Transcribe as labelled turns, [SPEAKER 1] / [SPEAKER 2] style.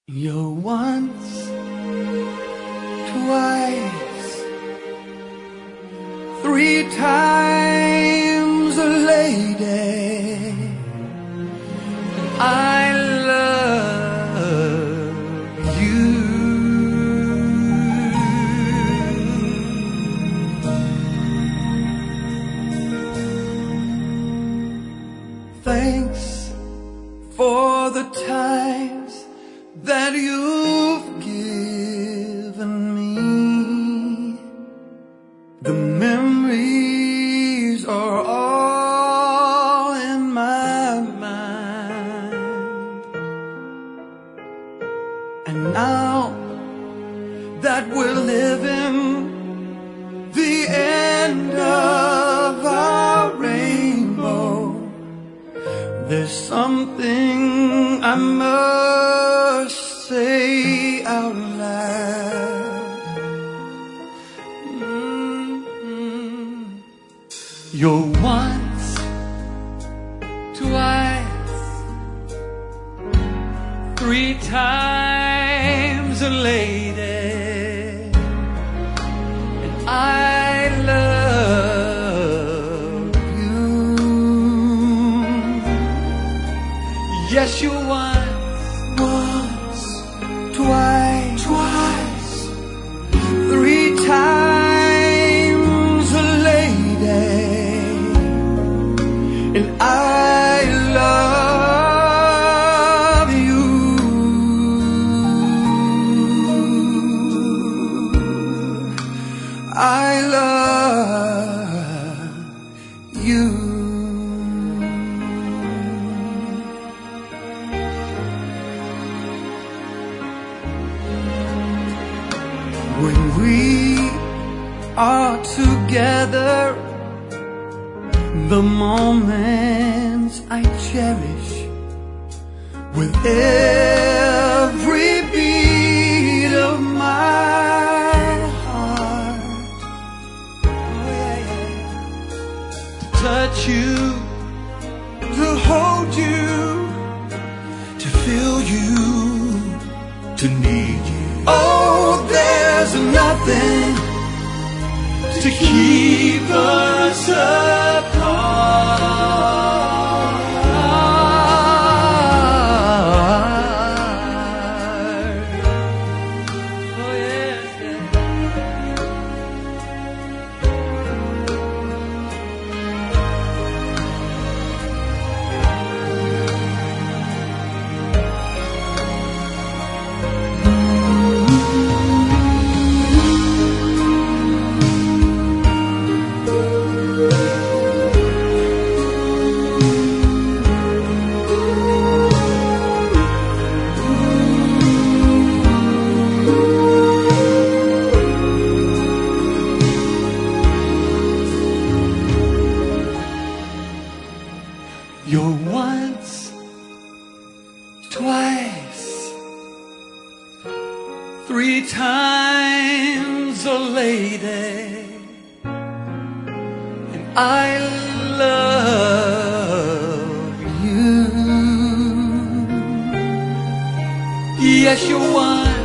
[SPEAKER 1] You're once, twice, three times a lady. I love you. Thanks for the times that you've given me. The memories are all in my mind. And now that we're living the end of our rainbow, there's something I must say out loud. You're once, twice, three times a lady, and I love you. Yes, you're once, twice, three times a lady, and I love you. I love you. When we are together, the moments I cherish with every beat of my heart. Oh yeah, yeah. To touch you, to hold you, to feel you, to need you. Oh, there's nothing to keep us apart. Oh, yes, yes. You're once, twice, three times a lady, and I love you. Yes, you're once,